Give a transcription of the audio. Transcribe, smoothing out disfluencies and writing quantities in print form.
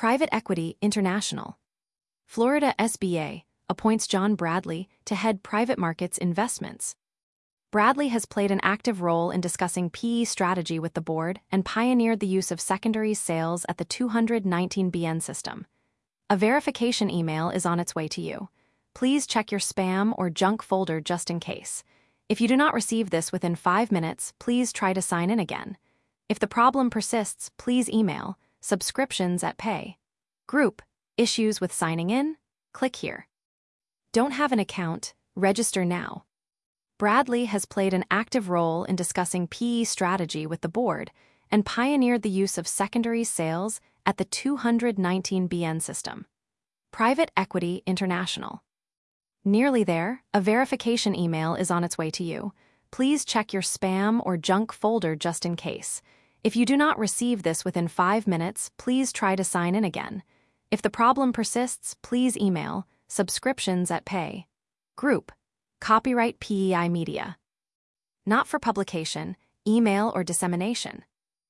Private Equity International. Florida SBA appoints John Bradley to head private markets investments. Bradley has played an active role in discussing PE strategy with the board and pioneered the use of secondary sales at the 219BN system. A verification email is on its way to you. Please check your spam or junk folder just in case. If you do not receive this within 5 minutes, please try to sign in again. If the problem persists, please email subscriptions@pay. Group, issues with signing in? Click here. Don't have an account? Register now. Bradley has played an active role in discussing PE strategy with the board and pioneered the use of secondary sales at the 219BN system. Private Equity International. Nearly there, a verification email is on its way to you. Please check your spam or junk folder just in case. If you do not receive this within 5 minutes, please try to sign in again. If the problem persists, please email subscriptions@pay. Group, copyright PEI Media. Not for publication, email, or dissemination.